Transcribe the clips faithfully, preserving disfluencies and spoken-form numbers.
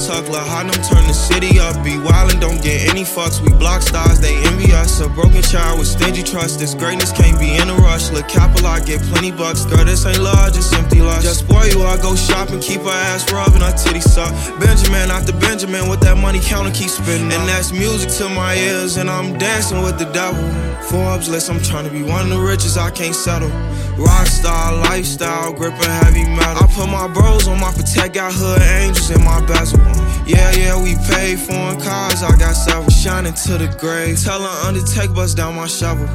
tuck. La Harlem turn the city up. Be wildin', don't get any fucks. We block stars, they envy us. A broken child with stingy trust. This greatness can't be in a rush. Look, capital, I get plenty bucks. Girl, this ain't love, just empty lust. Just spoil you, I go shopping, keep her ass rubbing, her titties suck. Benjamin after Benjamin, with that money counter keep spitting. And that's music to my ears, and I'm dancing with the devil. Forbes list, I'm trying to be one of the richest, I can't settle. Rockstar lifestyle, gripping heavy metal. I put my bros on my Protect, got hood angels in my bezel. Yeah, yeah, we paid foreign cars, I got several. Shining to the grave, tell her Undertake bust down my shovel.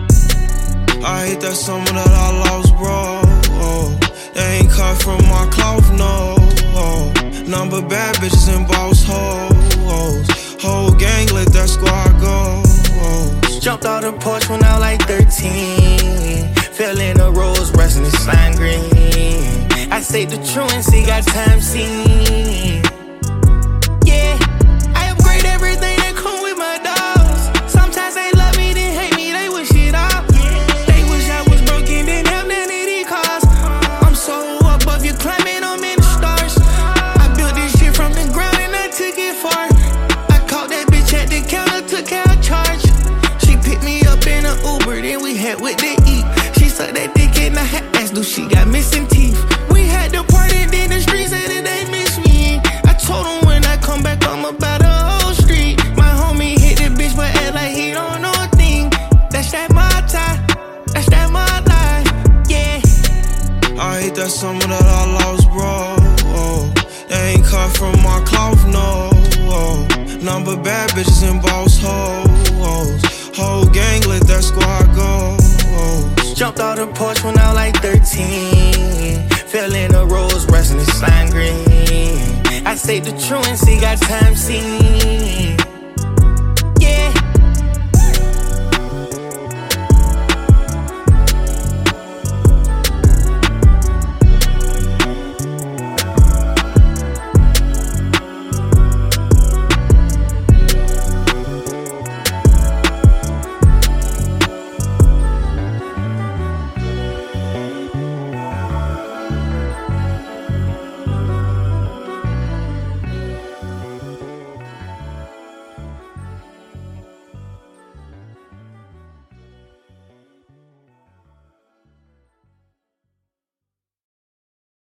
I hate that summer that I lost, bro. Oh, they ain't cut from my cloth, no. Oh, number bad bitches and boss hoes. Whole gang let that squad go. Jumped out the porch when I was like thirteen. Fell in a rose, resting in slime green. I say the truancy, got time seen. Yeah, I upgrade everything that come with my dogs. Sometimes they love me, then hate me, they wish it off. They wish I was broken, then have none of these cars. I'm so above you, climbing, I'm in the stars. I built this shit from the ground and I took it far. I caught that bitch at the counter, took out charge. She picked me up in an Uber, then we had what to eat. She sucked that dick and I had asked, do she got missing teeth? We had the party, then the streets said that they miss me. I told them when I come back, I'm about the whole street. My homie hit the bitch, but act like he don't know a thing. That's that my tie, that's that my life, yeah. I hate that summer that I lost, bro. Oh, they ain't cut from my cloth, no. Oh, number bad bitches and boss hoes. Whole gang let that squad go. Jumped out the porch when I was like thirteen. Fell in a rose, resting in slime green. I say the truancy, got time seen.